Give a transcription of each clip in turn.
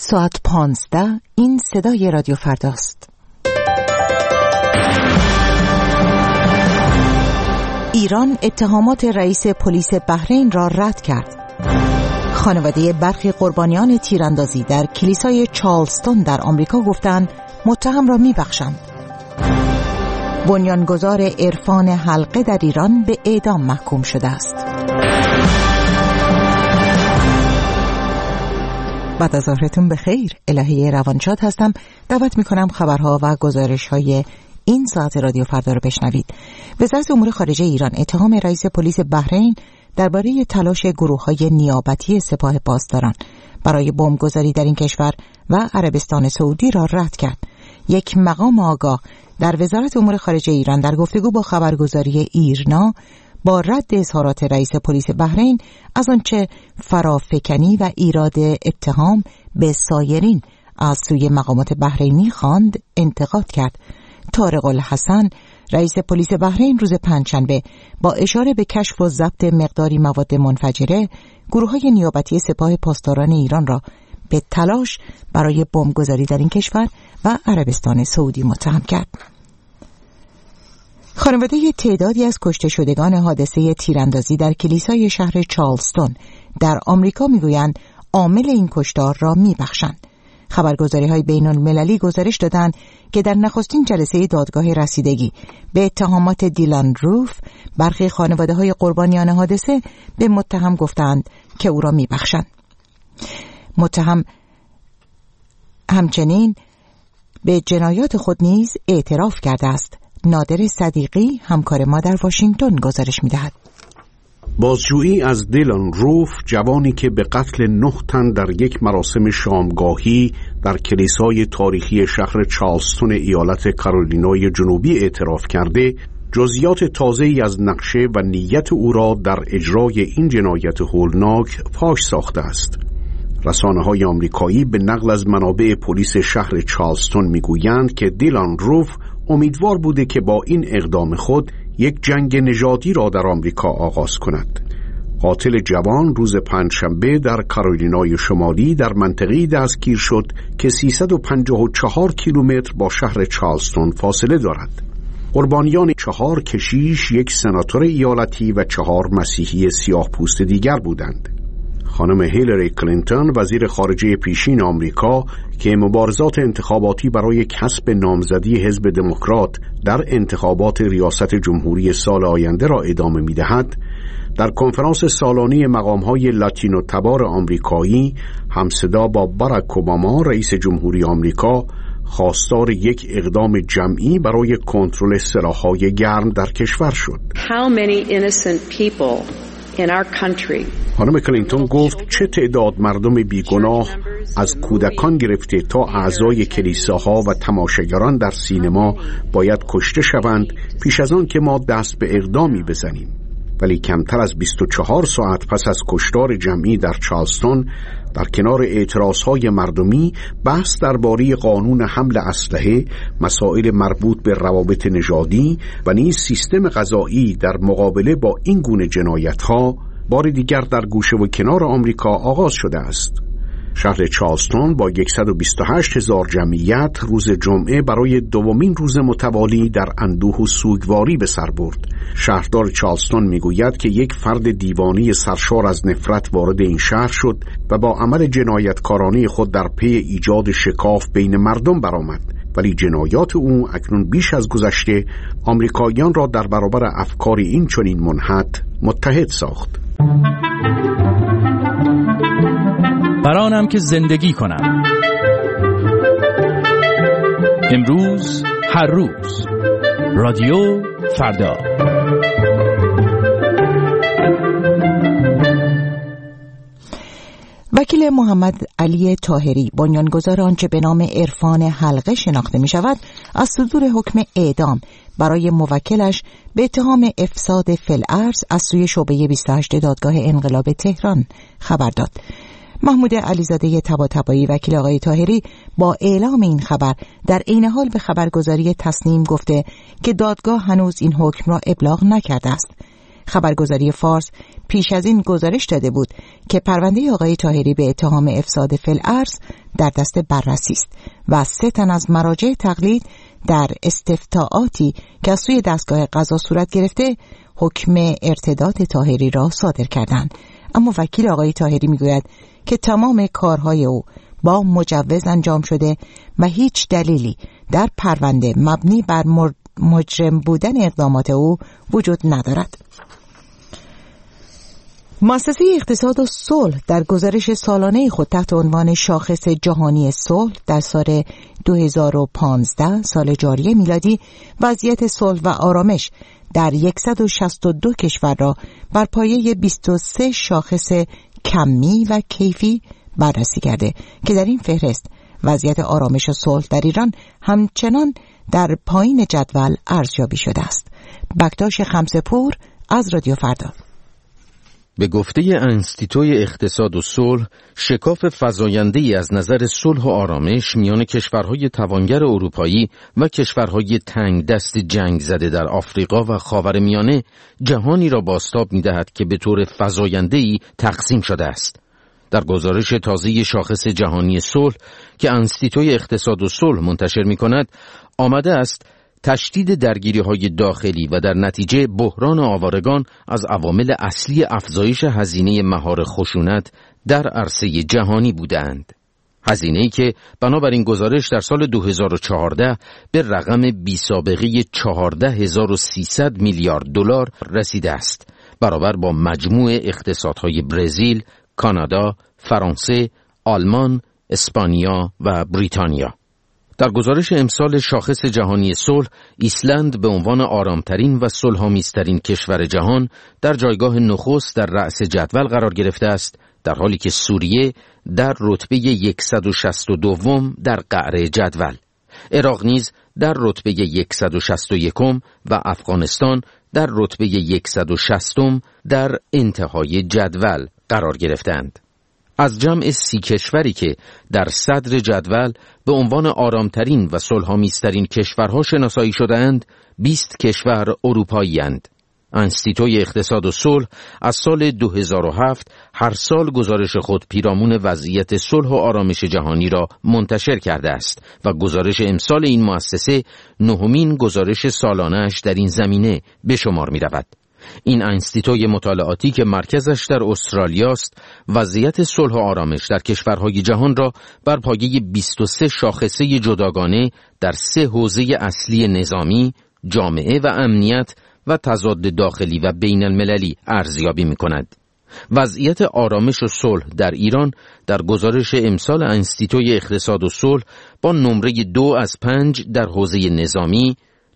ساعت 15. این صدای رادیو فرداست. ایران اتهامات رئیس پلیس بحرین را رد کرد. خانواده برخی قربانیان تیراندازی در کلیسای چارلستون در آمریکا گفتند متهم را می‌بخشند. بنیانگذار عرفان حلقه در ایران به اعدام محکوم شده است. بعد از ظهرتون بخیر. الهی روانشاد هستم. دعوت میکنم خبرها و گزارش‌های این ساعت رادیو فردا رو بشنوید. وزارت امور خارجه ایران اتهام رئیس پلیس بحرین درباره تلاش گروه‌های نیابتی سپاه پاسداران برای بمبگذاری در این کشور و عربستان سعودی را رد کرد. یک مقام آگاه در وزارت امور خارجه ایران در گفتگو با خبرگزاری ایرنا با رد اظهارات رئیس پلیس بحرین از آنچه فرافکنی و ایراد اتهام به سایرین از سوی مقامات بحرینی خواند انتقاد کرد. طارق الحسن رئیس پلیس بحرین روز پنجشنبه با اشاره به کشف و ضبط مقداری مواد منفجره گروه‌های نیابتی سپاه پاسداران ایران را به تلاش برای بمبگذاری در این کشور و عربستان سعودی متهم کرد. خانواده تعدادی از کشته شدگان حادثه تیراندازی در کلیسای شهر چارلستون در آمریکا میگویند عامل این کشتار را میبخشند. خبرگزاری‌های بین‌المللی گزارش دادند که در نخستین جلسه دادگاه رسیدگی به اتهامات دیلان روف برخی خانواده‌های قربانیان حادثه به متهم گفتند که او را میبخشند. متهم همچنین به جنایات خود نیز اعتراف کرده است. نادر صدیقی همکار ما در واشنگتن گزارش می‌دهد. بازجویی از دیلان روف، جوانی که به قتل 9 تن در یک مراسم شامگاهی در کلیسای تاریخی شهر چارلستون ایالت کارولینای جنوبی اعتراف کرده، جزئیات تازه‌ای از نقشه و نیت او را در اجرای این جنایت هولناک فاش ساخته است. رسانه‌های آمریکایی به نقل از منابع پلیس شهر چارلستون می‌گویند که دیلان روف امیدوار بوده که با این اقدام خود یک جنگ نژادی را در آمریکا آغاز کند. قاتل جوان روز پنجشنبه در کارولینای شمالی در منطقه‌ای دستگیر شد که 354 کیلومتر با شهر چارلستون فاصله دارد. قربانیان 4 کشیش، 1 سناتور ایالتی و 4 مسیحی سیاه‌پوست دیگر بودند. خانم هیلاری کلینتون وزیر خارجه پیشین آمریکا که مبارزات انتخاباتی برای کسب نامزدی حزب دموکرات در انتخابات ریاست جمهوری سال آینده را ادامه می‌دهد، در کنفرانس سالانه مقام‌های لاتینو تبار آمریکایی همصدا با باراک اوباما رئیس جمهوری آمریکا خواستار یک اقدام جمعی برای کنترل سلاح‌های گرم در کشور شد. How many innocent people in our country. خانم کلینتون گفت چه تعداد مردم بیگناه از کودکان گرفته تا اعضای کلیساها و تماشاگران در سینما باید کشته شوند پیش از آن که ما دست به اقدامی بزنیم. ولی کمتر از 24 ساعت پس از کشتار جمعی در چارلستون، در کنار اعتراضهای مردمی، بحث درباره قانون حمل اسلحه، مسائل مربوط به روابط نژادی و نیز سیستم قضایی در مقابله با این گونه جنایت‌ها بار دیگر در گوشه و کنار آمریکا آغاز شده است. شهر چارلستون با 128,000 جمعیت روز جمعه برای دومین روز متوالی در اندوه و سوگواری به سر برد. شهردار چارلستون میگوید که یک فرد دیوانه سرشار از نفرت وارد این شهر شد و با عمل جنایتکارانه خود در پی ایجاد شکاف بین مردم برآمد، ولی جنایات او اکنون بیش از گذشته آمریکاییان را در برابر افکار این چنین منحط متحد ساخت. برانم که زندگی کنم، امروز هر روز، رادیو فردا. وکیل محمد علی طاهری، بنیانگذار آنچه به نام عرفان حلقه شناخته می شود، از صدور حکم اعدام برای موکلش به اتهام افساد فی الارض از سوی شعبه 28 دادگاه انقلاب تهران خبر داد. محمود علیزاده طباطبایی، وکیل آقای طاهری، با اعلام این خبر در عین حال به خبرگزاری تصنیم گفته که دادگاه هنوز این حکم را ابلاغ نکرده است. خبرگزاری فارس پیش از این گزارش داده بود که پرونده آقای طاهری به اتهام افساد فی الارض در دست بررسی است و 3 تن از مراجع تقلید در استفتاءاتی که از سوی دستگاه قضا صورت گرفته حکم ارتداد طاهری را صادر کردند. اما وکیل آقای طاهری میگوید که تمام کارهای او با مجوز انجام شده و هیچ دلیلی در پرونده مبنی بر مجرم بودن اقدامات او وجود ندارد. مؤسسه اقتصاد و صلح در گزارش سالانه خود تحت عنوان شاخص جهانی صلح در سال 2015 سال جاری میلادی وضعیت صلح و آرامش در 162 کشور را بر پایه 23 شاخص کمی و کیفی بررسی کرده که در این فهرست وضعیت آرامش و صلح در ایران همچنان در پایین جدول ارزیابی شده است. بکتاش خمسه‌پور از رادیو فردا. به گفته انستیتوی اقتصاد و صلح، شکاف فزاینده‌ای از نظر صلح و آرامش میان کشورهای توانگر اروپایی و کشورهای تنگ دست جنگ زده در آفریقا و خاورمیانه جهانی را بازتاب می‌دهد که به طور فزاینده‌ای تقسیم شده است. در گزارش تازه شاخص جهانی صلح که انستیتوی اقتصاد و صلح منتشر می‌کند، آمده است تشدید درگیری‌های داخلی و در نتیجه بحران آوارگان از عوامل اصلی افزایش هزینه مهار خشونت در عرصه جهانی بودند. هزینه‌ای که بنابراین گزارش در سال 2014 به رقم بی‌سابقه 14300 میلیارد دلار رسیده است، برابر با مجموع اقتصادهای برزیل، کانادا، فرانسه، آلمان، اسپانیا و بریتانیا. در گزارش امسال شاخص جهانی صلح، ایسلند به عنوان آرامترین و صلح‌آمیزترین کشور جهان در جایگاه نخست در رأس جدول قرار گرفته است، در حالی که سوریه در رتبه 162 در قعر جدول، عراق نیز در رتبه 161 و افغانستان در رتبه 160 در انتهای جدول قرار گرفتند. از جمع 30 کشوری که در صدر جدول به عنوان آرامترین و صلح‌آمیزترین کشورها شناسایی شده‌اند، 20 کشور اروپایی‌اند. انستیتوی اقتصاد و صلح از سال 2007 هر سال گزارش خود پیرامون وضعیت صلح و آرامش جهانی را منتشر کرده است و گزارش امسال این مؤسسه 9مین گزارش سالانه‌اش در این زمینه به شمار می‌رود. این انستیتوی مطالعاتی که مرکزش در استرالیا است، وضعیت صلح و آرامش در کشورهای جهان را بر پایه 23 شاخصه جداگانه در 3 حوزه اصلی نظامی، جامعه و امنیت و تضاد داخلی و بین المللی ارزیابی می‌کند. وضعیت آرامش و صلح در ایران در گزارش امسال انستیتوی اقتصاد و صلح با نمره 2 از 5 در حوزه نظامی،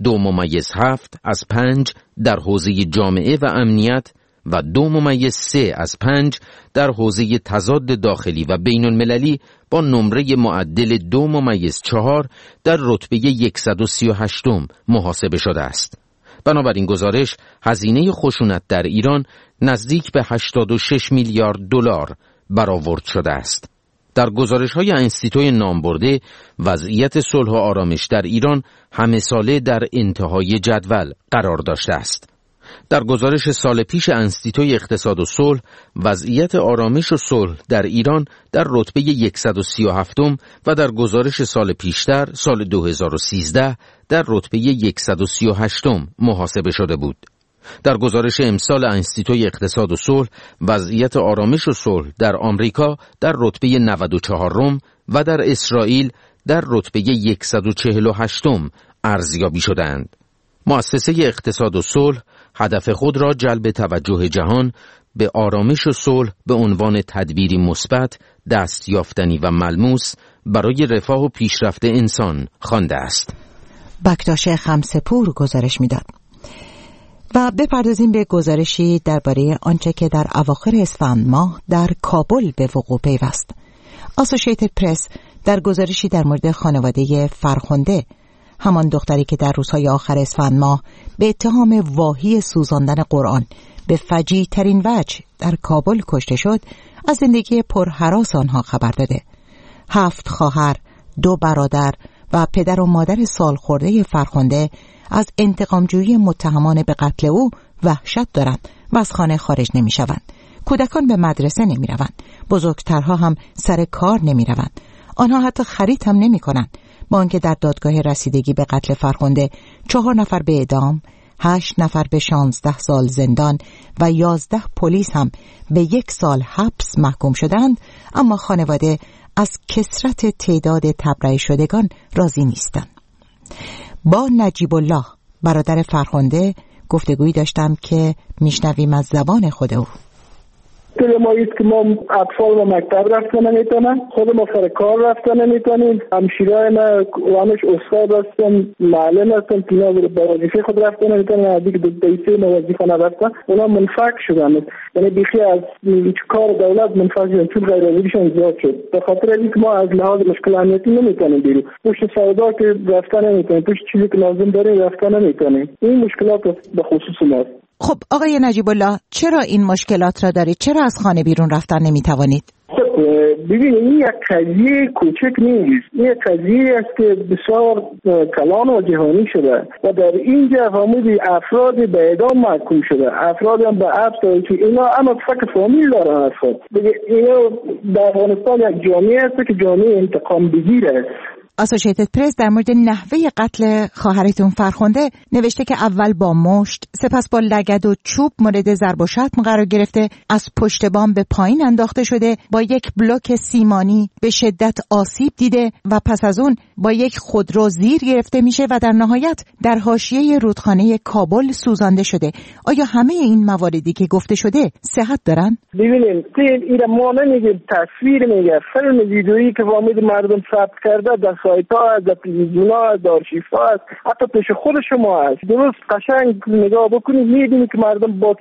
2.7 از 5 در حوزه جامعه و امنیت و 2.3 از 5 در حوزه تضاد داخلی و بین المللی با نمره معدل 2.4 در رتبه 138 محاسبه شده است. بنابراین گزارش هزینه خشونت در ایران نزدیک به 86 میلیارد دلار برآورد شده است. در گزارش‌های انستیتوی نامبرده، وضعیت صلح و آرامش در ایران همه ساله در انتهای جدول قرار داشته است. در گزارش سال پیش انستیتوی اقتصاد و صلح، وضعیت آرامش و صلح در ایران در رتبه 137 و در گزارش سال پیشتر سال 2013 در رتبه 138 محاسبه شده بود. در گزارش امسال انستیتوی اقتصاد و صلح، وضعیت آرامش و صلح در آمریکا در رتبه 94 و در اسرائیل در رتبه 148 ارزیابی شدند. مؤسسه اقتصاد و صلح هدف خود را جلب توجه جهان به آرامش و صلح به عنوان تدبیری مثبت، دستیافتنی و ملموس برای رفاه و پیشرفت انسان خوانده است. بکتاش خمسه‌پور گزارش می‌داد. و بپردازیم به گزارشی درباره آنچه که در اواخر اسفند ماه در کابل به وقوع پیوست. آسوشیتد پرس در گزارشی در مورد خانواده فرخنده، همان دختری که در روزهای آخر اسفند ماه به اتهام واهی سوزاندن قرآن به فجیع ترین وجه در کابل کشته شد، از زندگی پرهراس آنها خبر داده. 7 خواهر، 2 برادر و پدر و مادر سالخورده فرخنده از انتقامجویی متهمان به قتل او وحشت دارند و از خانه خارج نمی‌شوند. کودکان به مدرسه نمی‌روند. بزرگترها هم سر کار نمی‌روند. آنها حتی خرید هم نمی‌کنند. با آنکه در دادگاه رسیدگی به قتل فرخنده 4 نفر به اعدام، 8 نفر به 16 سال زندان و 11 پلیس هم به 1 سال حبس محکوم شدند، اما خانواده از کثرت تعداد تبرئه شدگان راضی نیستند. با نجیب الله برادر فرخنده گفتگویی داشتم که میشنویم از زبان خود او. طول ما ایست که ما اطفال و مکتب رفتن نمیتونن، خود ما سر کار رفتن نمیتونیم، همشیرای ما همش استاد هستن، معلم هستن که اینا به وظیفه خود رفتن نمیتونن، از دیگه دیسه ما وظیفه نرفتن، اونا منفک شدن. یعنی بیخی از کار دولت منفک شدن، چون غیر وظیفه‌شون زیاد شد. به خاطر اینکه ما از لحاظ مشکل امنیتی نمیتونیم بریم، پشت سودا که رفتن نمیتونیم، پشت چیزی که لازم داریم رفتن نمیتونیم. این مشکلات به خصوص ماست. خب آقای نجیب الله، چرا این مشکلات را دارید؟ چرا از خانه بیرون رفتن نمیتوانید؟ ببینید این یک قضیه کوچک نیست، این یک قضیه است که بسیار کلان و جهانی شده و در اینجا فهمیدی افراد به اعدام محکوم شده، افراد هم به حبس داره که اینا اما فقط فامیل دارن. افراد دیگه اینا در افغانستان یک جامعه است که جامعه انتقام پذیر است. اسوسییتد پرس در مورد نحوه قتل خواهرتون فرخنده نوشته که اول با مشت، سپس با لگد و چوب مورد ضرب و شتم قرار گرفته، از پشت بام به پایین انداخته شده، با یک بلوک سیمانی به شدت آسیب دیده و پس از اون با یک خودرو زیر گرفته میشه و در نهایت در حاشیه رودخانه کابل سوزانده شده. آیا همه این مواردی که گفته شده صحت دارن؟ ببینید این ما نمیگیم، تصویر میگه، فیلم ویدئویی که وامید مردم ثبت کرده در سایت‌ها از تلویزیون‌ها از آرشیوها است، حتی پیش خود شما است. درست قشنگ نگاه بکنید می‌بینید که مردم با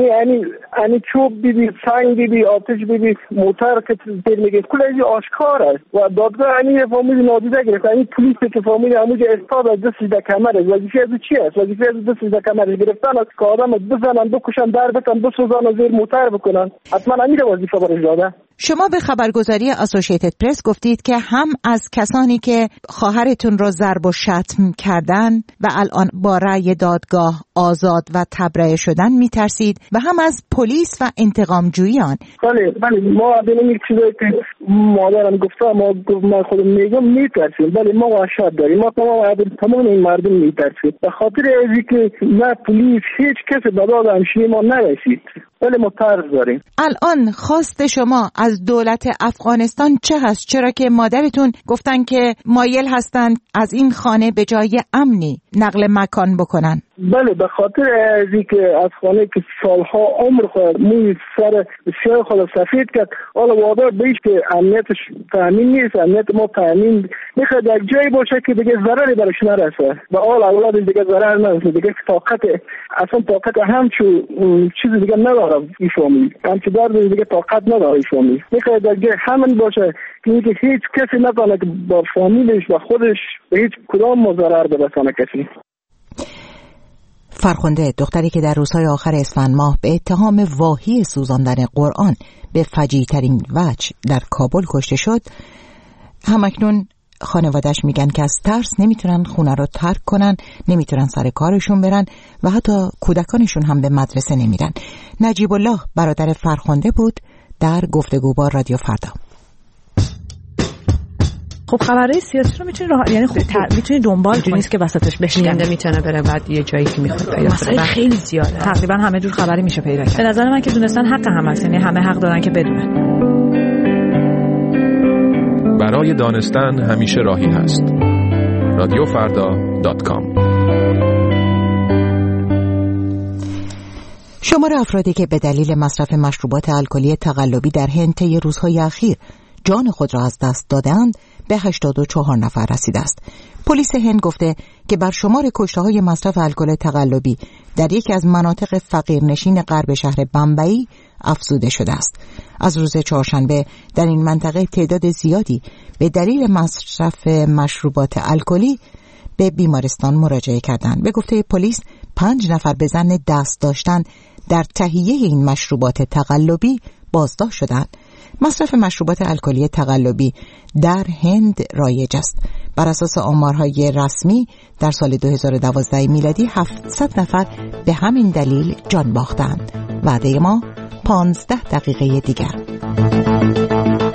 انی چوب بیبی، سنگ بیبی، آتش بیبی، موتر که تیر میگه کل این آشکار است و دادگاه انی فامیل نادیده گرفت. این پلیس که فامیل همونجا استاد از دست در کمر است. وظیفه از چی است؟ وظیفه از دست در کمر گرفتن است که آدم بزنن، بکشن، در بتن، بسوزن و زیر موتر بکنن. حتما امیر وظیفه برش داده. شما به خبرگزاری اسوسییتد پرس گفتید که هم از کسانی که خواهرتون را ضرب و شتم کردن و الان با رأی دادگاه آزاد و تبرئه شدن میترسید و هم از پلیس و انتقام جویان. بله ما این چیزایی که مادرم گفته ما خودم میگم میترسیم. بله ما وحشت داریم، ما تمام این مردم میترسیم به خاطر اینکه نه پلیس هیچ کسی به داد همشیری ما نرسید. بله ما ترس داریم. الان خواست شما از دولت افغانستان چه هست؟ چرا که مادرتون گفتن که مایل هستند از این خانه به جای امنی نقل مکان بکنن. بله به خاطر اینکه از خانه که سالها عمر خود موی سر بسیار خود سفید کرد، حالا وادار بهش که امنیتش تامین نیست، امنیت ما تامین میخواد در جایی باشه که دیگه ضرری برش نرسه و اولادش دیگه ضرر نرسه، دیگه طاقت همچو چیز دیگه نداره این فامیل، همچو دار دیگه طاقت نداره این فامیل. میخواد در جای همین باشه که هیچ کسی نتونه که با فامیلش و خودش به هیچ کدام ضرر برسانه کسی. فرخنده دختری که در روزهای آخر اسفند ماه به اتهام واهی سوزاندن قرآن به فجیع‌ترین وجه در کابل کشته شد، همکنون خانواده‌اش میگن که از ترس نمیتونن خونه رو ترک کنن، نمیتونن سر کارشون برن و حتی کودکانشون هم به مدرسه نمیرن. نجیب الله برادر فرخنده بود در گفتگو با رادیو فردا. خب خبرهای سیاسی رو میتونی یعنی خب میتونی دنبال کنی، نیست که وسطش بشکنه، میتونه بره بعد یه جایی که میخواد پیدا کنه. خیلی زیاده، تقریبا همه جور خبری میشه پیدا کرد. به نظر من که دونستن حق هم هست، یعنی همه حق دارن که بدونن. برای دانستن همیشه راهی هست. radiofarda.com. شمار افرادی که به دلیل مصرف مشروبات الکلی تقلبی در هند طی روزهای اخیر جان خود را از دست دادند به 84 نفر رسیده است. پلیس هند گفته که بر شمار کشته‌های مصرف الکل تقلبی در یکی از مناطق فقیرنشین غرب شهر بمبئی افزوده شده است. از روز چهارشنبه در این منطقه تعداد زیادی به دلیل مصرف مشروبات الکلی به بیمارستان مراجعه کردند. به گفته پلیس 5 نفر به ظن دست داشتن در تهیه این مشروبات تقلبی بازداشت شدند. مصرف مشروبات الکلی تقلبی در هند رایج است. بر اساس آمارهای رسمی در سال 2012 میلادی 700 نفر به همین دلیل جان باختند. وعده ما 15 دقیقه دیگر.